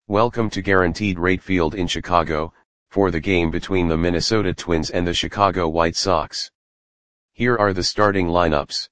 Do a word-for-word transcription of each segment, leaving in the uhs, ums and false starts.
Welcome to Guaranteed Rate Field in Chicago, for the game between the Minnesota Twins and the Chicago White Sox. Here are the starting lineups.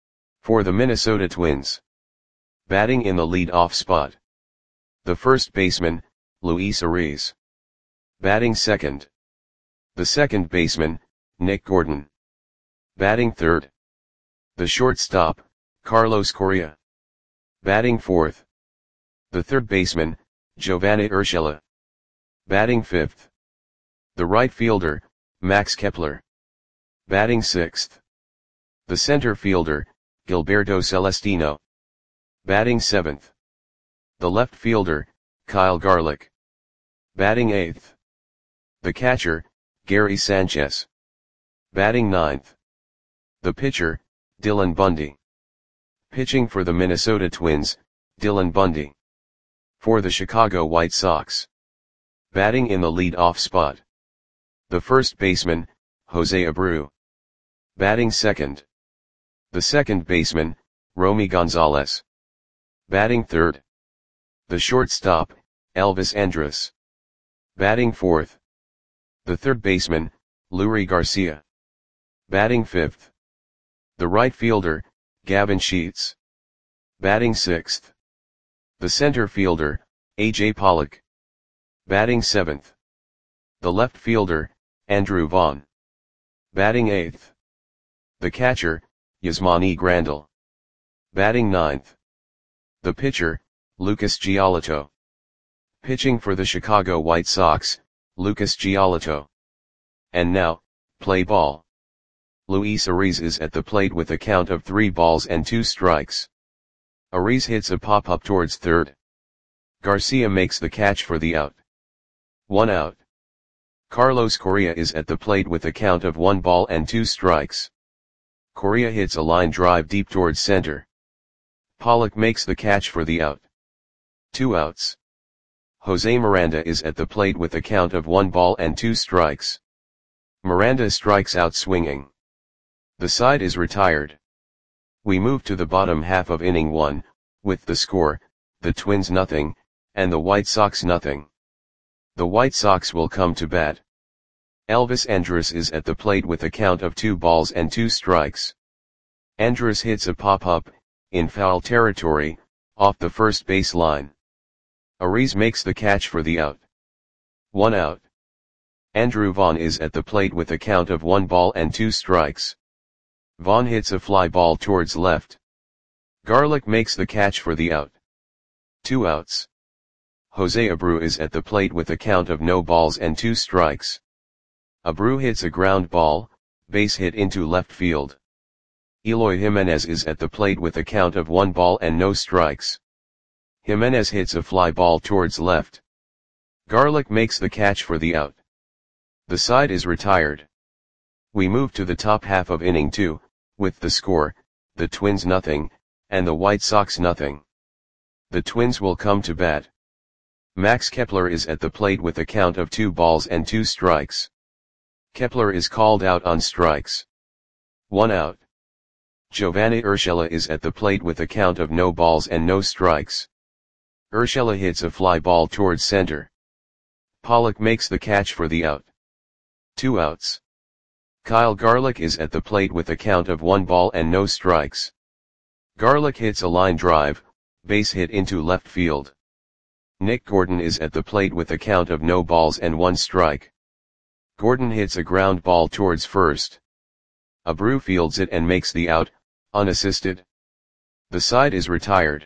For the Minnesota Twins. Batting in the lead-off spot. The first baseman, Luis Arraez. Batting second. The second baseman, Nick Gordon. Batting third. The shortstop, Carlos Correa. Batting fourth. The third baseman, Giovanny Urshela. Batting fifth. The right fielder, Max Kepler. Batting sixth. The center fielder, Gilberto Celestino. Batting seventh. The left fielder, Kyle Garlick. Batting eighth. The catcher, Gary Sanchez. Batting ninth. The pitcher, Dylan Bundy. Pitching for the Minnesota Twins, Dylan Bundy. For the Chicago White Sox. Batting in the lead-off spot. The first baseman, Jose Abreu. Batting second. The second baseman, Romy Gonzalez. Batting third. The shortstop, Elvis Andrus. Batting fourth. The third baseman, Leury Garcia. Batting fifth. The right fielder, Gavin Sheets. Batting sixth. The center fielder, A J Pollock. Batting seventh. The left fielder, Andrew Vaughn. Batting eighth. The catcher, Yasmani Grandal. Batting ninth. The pitcher, Lucas Giolito. Pitching for the Chicago White Sox, Lucas Giolito. And now, play ball. Luis Arraez is at the plate with a count of three balls and two strikes. Arraez hits a pop-up towards third. Garcia makes the catch for the out. One out. Carlos Correa is at the plate with a count of one ball and two strikes. Correa hits a line drive deep towards center. Pollock makes the catch for the out. Two outs. Jose Miranda is at the plate with a count of one ball and two strikes. Miranda strikes out swinging. The side is retired. We move to the bottom half of inning one, with the score, the Twins nothing, and the White Sox nothing. The White Sox will come to bat. Elvis Andrus is at the plate with a count of two balls and two strikes. Andrus hits a pop-up, in foul territory, off the first base line. Arraez makes the catch for the out. One out. Andrew Vaughn is at the plate with a count of one ball and two strikes. Vaughn hits a fly ball towards left. Garlick makes the catch for the out. Two outs. Jose Abreu is at the plate with a count of no balls and two strikes. Abreu hits a ground ball, base hit into left field. Eloy Jimenez is at the plate with a count of one ball and no strikes. Jimenez hits a fly ball towards left. Garlick makes the catch for the out. The side is retired. We move to the top half of inning two, with the score, the Twins nothing, and the White Sox nothing. The Twins will come to bat. Max Kepler is at the plate with a count of two balls and two strikes. Kepler is called out on strikes. One out. Giovanny Urshela is at the plate with a count of no balls and no strikes. Urshela hits a fly ball towards center. Pollock makes the catch for the out. Two outs. Kyle Garlick is at the plate with a count of one ball and no strikes. Garlick hits a line drive, base hit into left field. Nick Gordon is at the plate with a count of no balls and one strike. Gordon hits a ground ball towards first. Abreu fields it and makes the out, unassisted. The side is retired.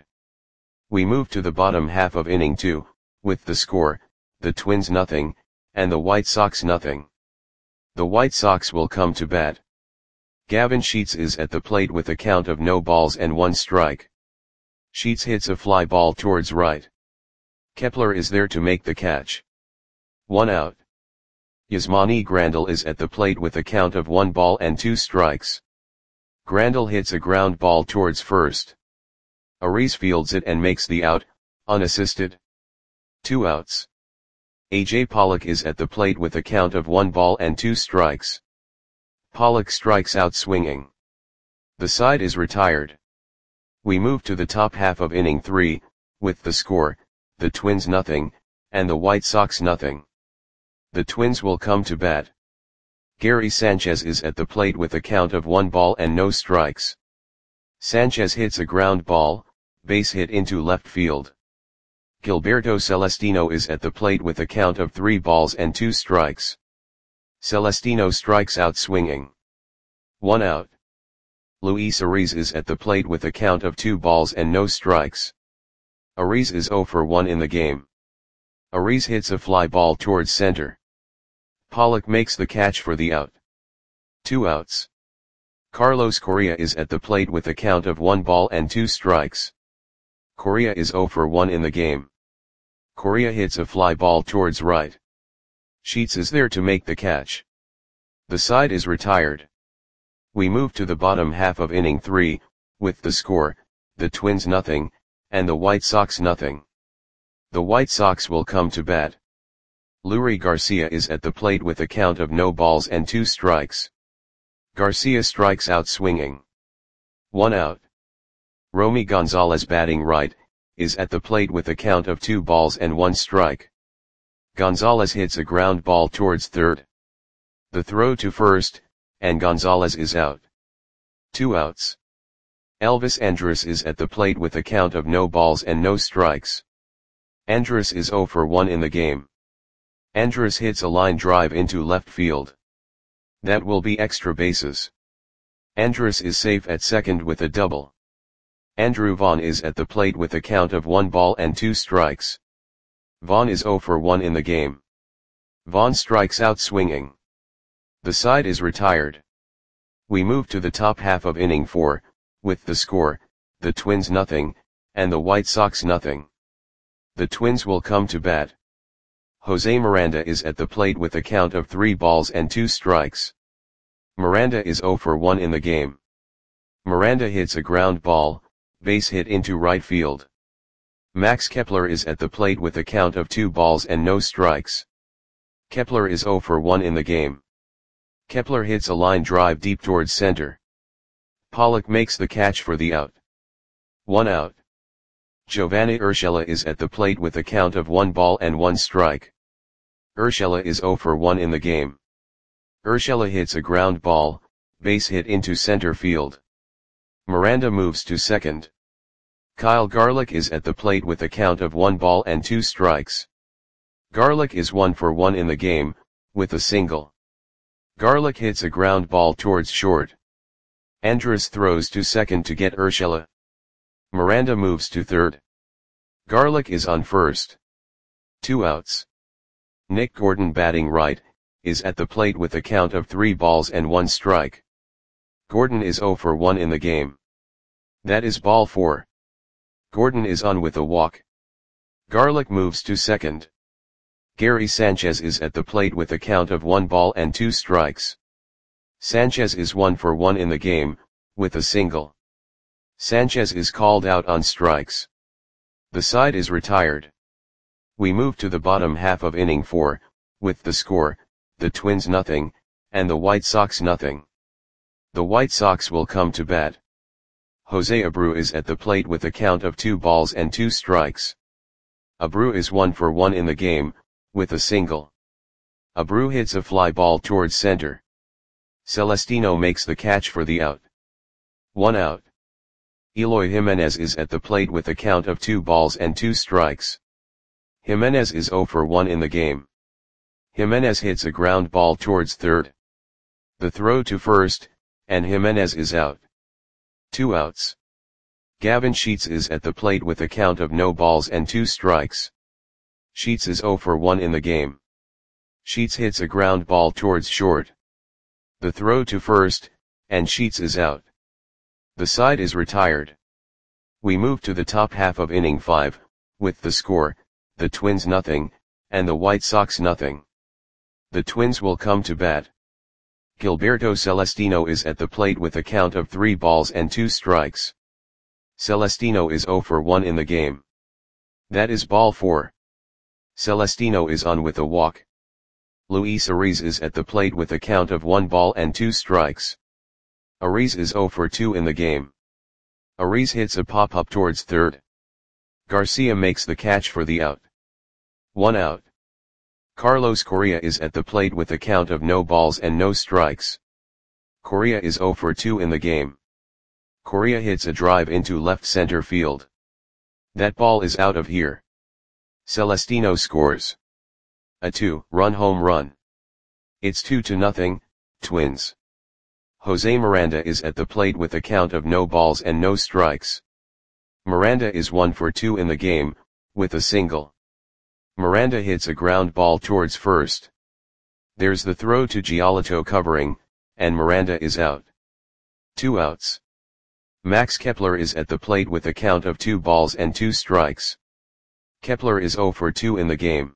We move to the bottom half of inning two, with the score, the Twins nothing, and the White Sox nothing. The White Sox will come to bat. Gavin Sheets is at the plate with a count of no balls and one strike. Sheets hits a fly ball towards right. Kepler is there to make the catch. One out. Yasmani Grandal is at the plate with a count of one ball and two strikes. Grandal hits a ground ball towards first. Arraez fields it and makes the out, unassisted. Two outs. A J Pollock is at the plate with a count of one ball and two strikes. Pollock strikes out swinging. The side is retired. We move to the top half of inning three, with the score, the Twins nothing, and the White Sox nothing. The Twins will come to bat. Gary Sanchez is at the plate with a count of one ball and no strikes. Sanchez hits a ground ball, base hit into left field. Gilberto Celestino is at the plate with a count of three balls and two strikes. Celestino strikes out swinging. One out. Luis Ariz is at the plate with a count of two balls and no strikes. Ariz is zero for one in the game. Ariz hits a fly ball towards center. Pollock makes the catch for the out. Two outs. Carlos Correa is at the plate with a count of one ball and two strikes. Correa is zero for one in the game. Correa hits a fly ball towards right. Sheets is there to make the catch. The side is retired. We move to the bottom half of inning three, with the score, the Twins nothing, and the White Sox nothing. The White Sox will come to bat. Leury Garcia is at the plate with a count of no balls and two strikes. Garcia strikes out swinging. One out. Romy Gonzalez batting right, is at the plate with a count of two balls and one strike. Gonzalez hits a ground ball towards third. The throw to first, and Gonzalez is out. Two outs. Elvis Andrus is at the plate with a count of no balls and no strikes. Andrus is zero for one in the game. Andrus hits a line drive into left field. That will be extra bases. Andrus is safe at second with a double. Andrew Vaughn is at the plate with a count of one ball and two strikes. Vaughn is zero for one in the game. Vaughn strikes out swinging. The side is retired. We move to the top half of inning four, with the score, the Twins nothing, and the White Sox nothing. The Twins will come to bat. Jose Miranda is at the plate with a count of three balls and two strikes. Miranda is zero for one in the game. Miranda hits a ground ball, base hit into right field. Max Kepler is at the plate with a count of two balls and no strikes. Kepler is zero for one in the game. Kepler hits a line drive deep towards center. Pollock makes the catch for the out. One out. Giovanni Urshela is at the plate with a count of one ball and one strike. Urshela is zero for one in the game. Urshela hits a ground ball, base hit into center field. Miranda moves to second. Kyle Garlick is at the plate with a count of one ball and two strikes. Garlick is one for one in the game, with a single. Garlick hits a ground ball towards short. Andrus throws to second to get Urshela. Miranda moves to third. Garlick is on first. Two outs. Nick Gordon batting right, is at the plate with a count of three balls and one strike. Gordon is zero for one in the game. That is ball four. Gordon is on with a walk. Garlick moves to second. Gary Sanchez is at the plate with a count of one ball and two strikes. Sanchez is one for one in the game, with a single. Sanchez is called out on strikes. The side is retired. We move to the bottom half of inning four, with the score, the Twins nothing, and the White Sox nothing. The White Sox will come to bat. Jose Abreu is at the plate with a count of two balls and two strikes. Abreu is one for one in the game, with a single. Abreu hits a fly ball towards center. Celestino makes the catch for the out. One out. Eloy Jimenez is at the plate with a count of two balls and two strikes. Jimenez is zero for one in the game. Jimenez hits a ground ball towards third. The throw to first, and Jimenez is out. Two outs. Gavin Sheets is at the plate with a count of no balls and two strikes. Sheets is zero for one in the game. Sheets hits a ground ball towards short. The throw to first, and Sheets is out. The side is retired. We move to the top half of inning five, with the score, the Twins nothing, and the White Sox nothing. The Twins will come to bat. Gilberto Celestino is at the plate with a count of three balls and two strikes. Celestino is zero for one in the game. That is ball four. Celestino is on with a walk. Luis Ariz is at the plate with a count of one ball and two strikes. Ariz is zero for two in the game. Ariz hits a pop-up towards third. Garcia makes the catch for the out. One out. Carlos Correa is at the plate with a count of no balls and no strikes. Correa is zero for two in the game. Correa hits a drive into left center field. That ball is out of here. Celestino scores a two-run home run. It's two to nothing, Twins. Jose Miranda is at the plate with a count of no balls and no strikes. Miranda is one for two in the game, with a single. Miranda hits a ground ball towards first. There's the throw to Giolito covering, and Miranda is out. Two outs. Max Kepler is at the plate with a count of two balls and two strikes. Kepler is zero for two in the game.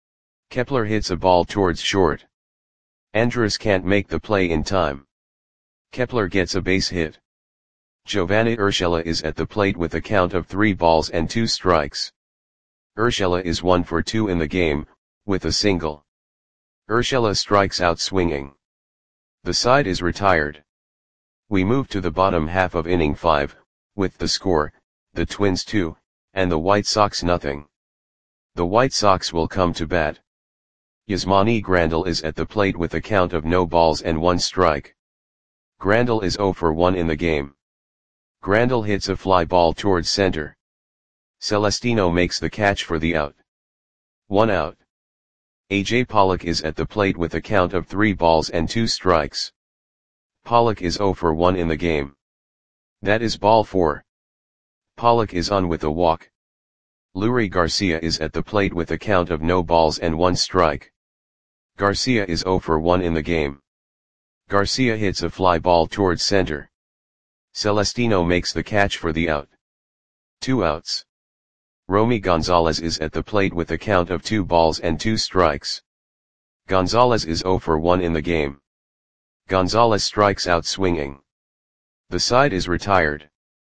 Kepler hits a ball towards short. Andrus can't make the play in time. Kepler gets a base hit. Giovanni Urshela is at the plate with a count of three balls and two strikes. Urshela is one for two in the game, with a single. Urshela strikes out swinging. The side is retired. We move to the bottom half of inning five, with the score, the Twins two, and the White Sox nothing. The White Sox will come to bat. Yasmani Grandal is at the plate with a count of no balls and one strike. Grandal is zero for one in the game. Grandal hits a fly ball towards center. Celestino makes the catch for the out. One out. A J Pollock is at the plate with a count of three balls and two strikes. Pollock is zero for one in the game. That is ball four. Pollock is on with a walk. Leury Garcia is at the plate with a count of no balls and one strike. Garcia is zero for one in the game. Garcia hits a fly ball towards center. Celestino makes the catch for the out. Two outs. Romy Gonzalez is at the plate with a count of two balls and two strikes. Gonzalez is zero for one in the game. Gonzalez strikes out swinging. The side is retired.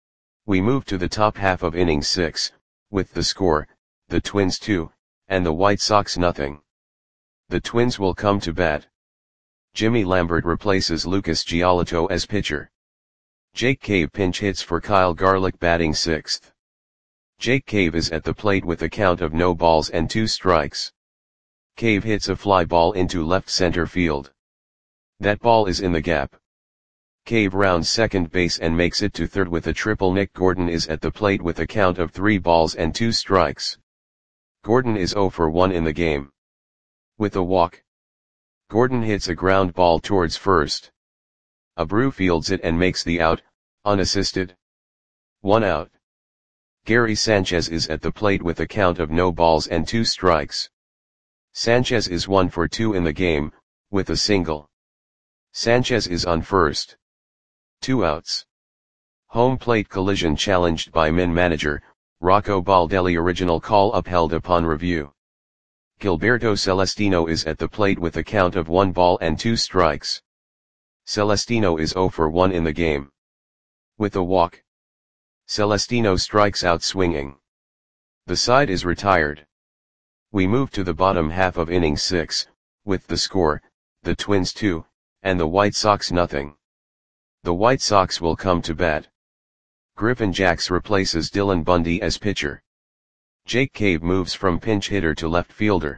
We move to the top half of inning six, with the score, the Twins two, and the White Sox nothing. The Twins will come to bat. Jimmy Lambert replaces Lucas Giolito as pitcher. Jake Cave pinch hits for Kyle Garlick batting sixth. Jake Cave is at the plate with a count of no balls and two strikes. Cave hits a fly ball into left center field. That ball is in the gap. Cave rounds second base and makes it to third with a triple. Nick Gordon is at the plate with a count of three balls and two strikes. Gordon is zero for one in the game. With a walk. Gordon hits a ground ball towards first. Abreu fields it and makes the out, unassisted. One out. Gary Sanchez is at the plate with a count of no balls and two strikes. Sanchez is one for two in the game, with a single. Sanchez is on first. Two outs. Home plate collision challenged by Min manager, Rocco Baldelli. Original call upheld upon review. Gilberto Celestino is at the plate with a count of one ball and two strikes. Celestino is zero for one in the game. With a walk. Celestino strikes out swinging. The side is retired. We move to the bottom half of inning six, with the score, the Twins two, and the White Sox nothing. The White Sox will come to bat. Griffin Jax replaces Dylan Bundy as pitcher. Jake Cave moves from pinch hitter to left fielder.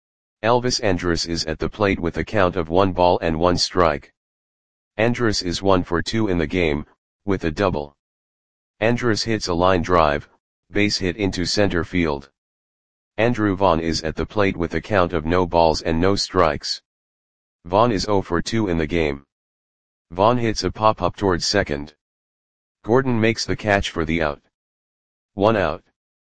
Elvis Andrus is at the plate with a count of one ball and one strike. Andrus is one for two in the game, with a double. Andrus hits a line drive, base hit into center field. Andrew Vaughn is at the plate with a count of no balls and no strikes. Vaughn is zero for two in the game. Vaughn hits a pop-up towards second. Gordon makes the catch for the out. One out.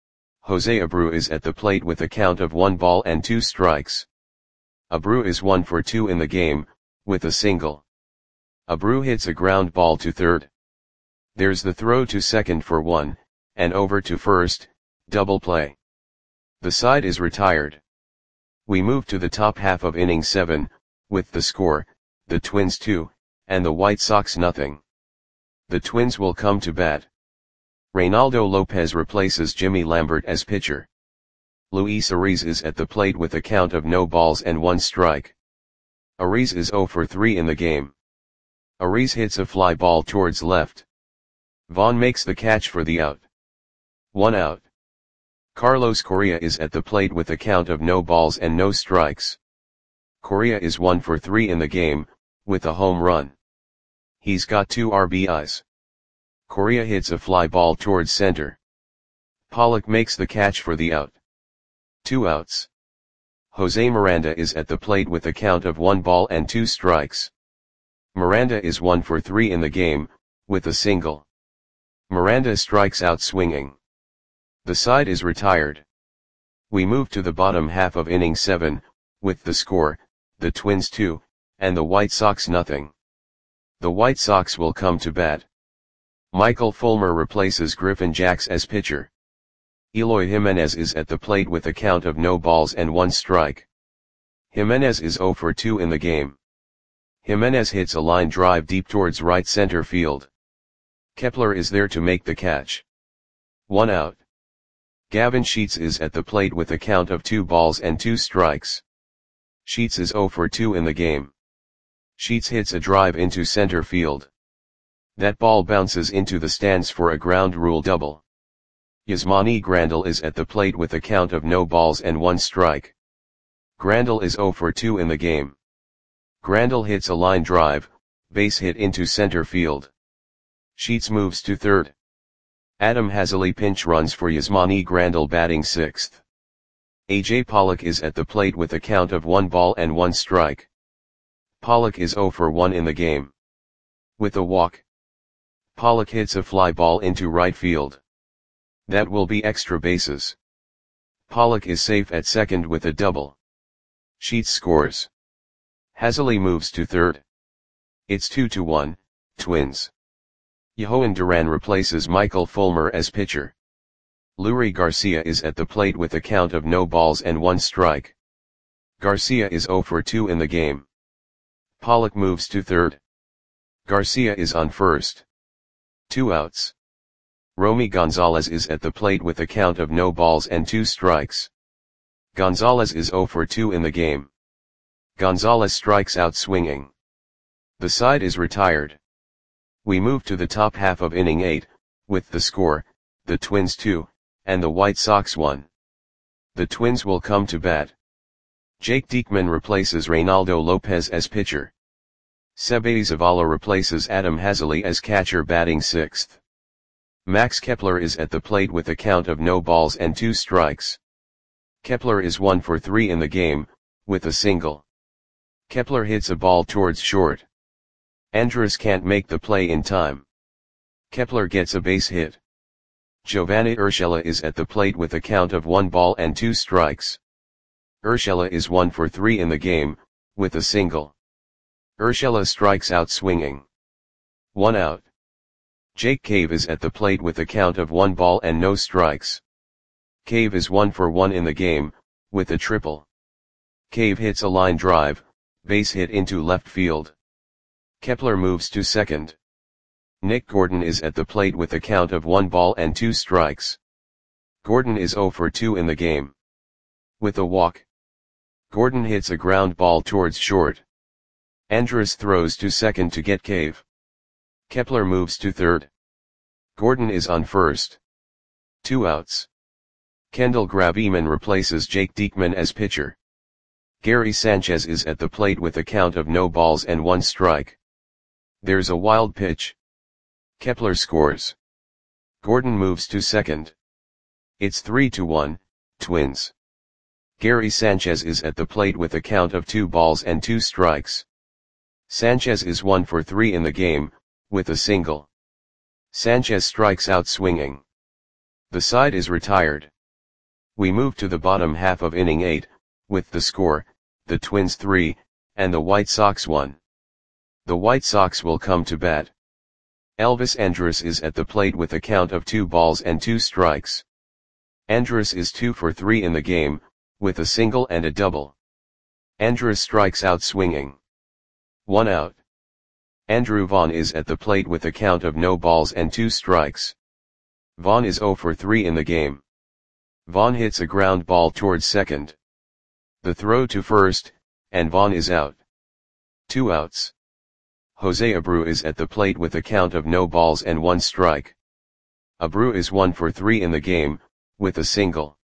Jose Abreu is at the plate with a count of one ball and two strikes. Abreu is one for two in the game, with a single. Abreu hits a ground ball to third. There's the throw to second for one, and over to first, double play. The side is retired. We move to the top half of inning seven, with the score, the Twins two, and the White Sox nothing. The Twins will come to bat. Reynaldo Lopez replaces Jimmy Lambert as pitcher. Luis Ariz is at the plate with a count of no balls and one strike. Ariz is zero for three in the game. Ariz hits a fly ball towards left. Vaughn makes the catch for the out. One out. Carlos Correa is at the plate with a count of no balls and no strikes. Correa is one for three in the game, with a home run. He's got two R B Is. Correa hits a fly ball towards center. Pollock makes the catch for the out. Two outs. Jose Miranda is at the plate with a count of one ball and two strikes. Miranda is one for three in the game, with a single. Miranda strikes out swinging. The side is retired. We move to the bottom half of inning seven, with the score, the Twins two, and the White Sox nothing. The White Sox will come to bat. Michael Fulmer replaces Griffin Jax as pitcher. Eloy Jimenez is at the plate with a count of no balls and one strike. Jimenez is zero for two in the game. Jimenez hits a line drive deep towards right center field. Kepler is there to make the catch. One out. Gavin Sheets is at the plate with a count of two balls and two strikes. Sheets is zero for two in the game. Sheets hits a drive into center field. That ball bounces into the stands for a ground rule double. Yasmani Grandal is at the plate with a count of no balls and one strike. Grandal is zero for two in the game. Grandal hits a line drive, base hit into center field. Sheets moves to third. Adam Haseley pinch runs for Yasmani Grandal batting sixth. A J Pollock is at the plate with a count of one ball and one strike. Pollock is zero for one in the game. With a walk, Pollock hits a fly ball into right field. That will be extra bases. Pollock is safe at second with a double. Sheets scores. Haseley moves to third. It's two to one, Twins. Yohan Duran replaces Michael Fulmer as pitcher. Leury Garcia is at the plate with a count of no balls and one strike. Garcia is zero for two in the game. Pollock moves to third. Garcia is on first. Two outs. Romy Gonzalez is at the plate with a count of no balls and two strikes. Gonzalez is zero for two in the game. Gonzalez strikes out swinging. The side is retired. We move to the top half of inning eight, with the score, the Twins two, and the White Sox one. The Twins will come to bat. Jake Diekman replaces Reynaldo Lopez as pitcher. Sebe Zavala replaces Adam Haseley as catcher batting sixth. Max Kepler is at the plate with a count of no balls and two strikes. Kepler is one for three in the game, with a single. Kepler hits a ball towards short. Andrus can't make the play in time. Kepler gets a base hit. Giovanni Urshela is at the plate with a count of one ball and two strikes. Urshela is one for three in the game, with a single. Urshela strikes out swinging. One out. Jake Cave is at the plate with a count of one ball and no strikes. Cave is one for one in the game, with a triple. Cave hits a line drive, base hit into left field. Kepler moves to second. Nick Gordon is at the plate with a count of one ball and two strikes. Gordon is zero for two in the game. With a walk, Gordon hits a ground ball towards short. Andrus throws to second to get Cave. Kepler moves to third. Gordon is on first. Two outs. Kendall Graveman replaces Jake Diekman as pitcher. Gary Sanchez is at the plate with a count of no balls and one strike. There's a wild pitch. Kepler scores. Gordon moves to second. It's three to one, Twins. Gary Sanchez is at the plate with a count of two balls and two strikes. Sanchez is one for three in the game, with a single. Sanchez strikes out swinging. The side is retired. We move to the bottom half of inning eight, with the score, the Twins three, and the White Sox one. The White Sox will come to bat. Elvis Andrus is at the plate with a count of two balls and two strikes. Andrus is two for three in the game, with a single and a double. Andrus strikes out swinging. One out. Andrew Vaughn is at the plate with a count of no balls and two strikes. Vaughn is zero for three in the game. Vaughn hits a ground ball towards second. The throw to first, and Vaughn is out. Two outs. Jose Abreu is at the plate with a count of no balls and one strike. Abreu is one for three in the game, with a single.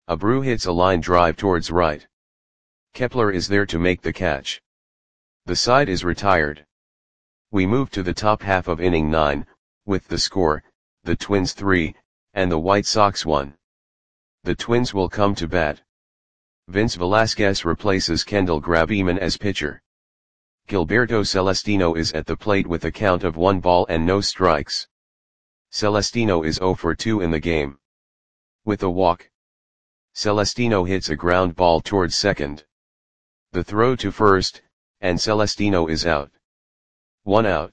Abreu hits a line drive towards right. Kepler is there to make the catch. The side is retired. We move to the top half of inning nine, with the score, the Twins three, and the White Sox one. The Twins will come to bat. Vince Velasquez replaces Kendall Graveman as pitcher. Gilberto Celestino is at the plate with a count of one ball and no strikes. Celestino is zero for two in the game. With a walk, Celestino hits a ground ball towards second. The throw to first, and Celestino is out. One out.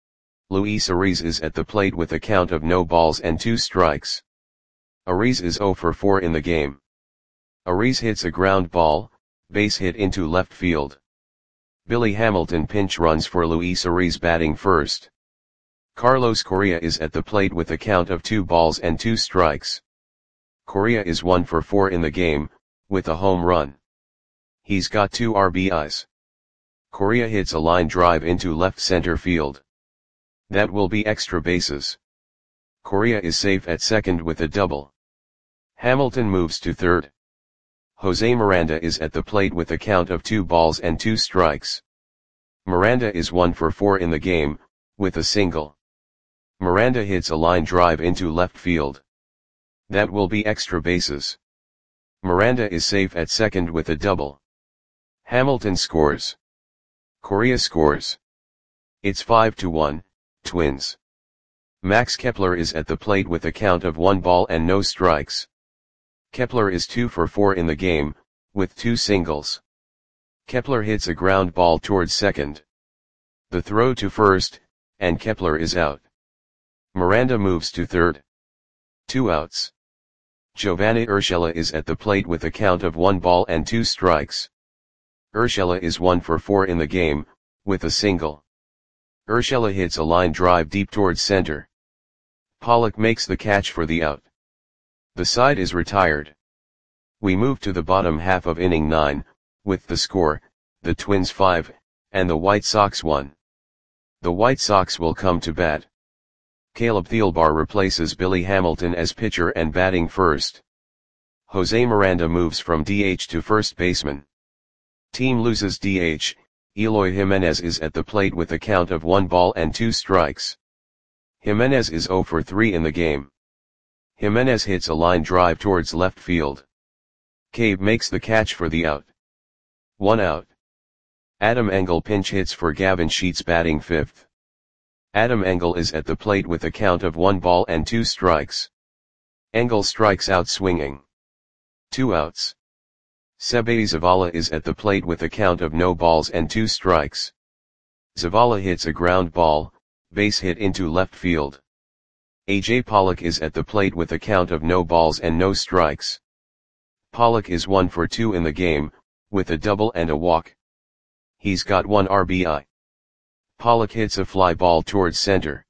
Luis Ariz is at the plate with a count of no balls and two strikes. Ariz is zero for four in the game. Ariz hits a ground ball, base hit into left field. Billy Hamilton pinch runs for Luis Ariz batting first. Carlos Correa is at the plate with a count of two balls and two strikes. Correa is one for four in the game, with a home run. He's got two R B Is. Correa hits a line drive into left center field. That will be extra bases. Correa is safe at second with a double. Hamilton moves to third. Jose Miranda is at the plate with a count of two balls and two strikes. Miranda is one for four in the game, with a single. Miranda hits a line drive into left field. That will be extra bases. Miranda is safe at second with a double. Hamilton scores. Correa scores. It's five to one, Twins. Max Kepler is at the plate with a count of one ball and no strikes. Kepler is two for four in the game, with two singles. Kepler hits a ground ball towards second. The throw to first, and Kepler is out. Miranda moves to third. Two outs. Giovanni Urshela is at the plate with a count of one ball and two strikes. Urshela is one for four in the game, with a single. Urshela hits a line drive deep towards center. Pollock makes the catch for the out. The side is retired. We move to the bottom half of inning nine, with the score, the Twins five, and the White Sox one. The White Sox will come to bat. Caleb Thielbar replaces Billy Hamilton as pitcher and batting first. Jose Miranda moves from D H to first baseman. Team loses D H, Eloy Jimenez is at the plate with a count of one ball and two strikes. Jimenez is zero for three in the game. Jimenez hits a line drive towards left field. Cabe makes the catch for the out. One out. Adam Engel pinch hits for Gavin Sheets batting fifth. Adam Engel is at the plate with a count of one ball and two strikes. Engel strikes out swinging. Two outs. Seby Zavala is at the plate with a count of no balls and two strikes. Zavala hits a ground ball, base hit into left field. A J Pollock is at the plate with a count of no balls and no strikes. Pollock is one for two in the game, with a double and a walk. He's got one R B I. Pollock hits a fly ball towards center.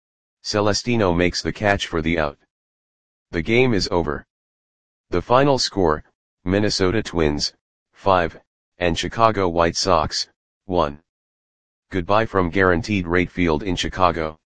Celestino makes the catch for the out. The game is over. The final score, Minnesota Twins, five, and Chicago White Sox, one. Goodbye from Guaranteed Rate Field in Chicago.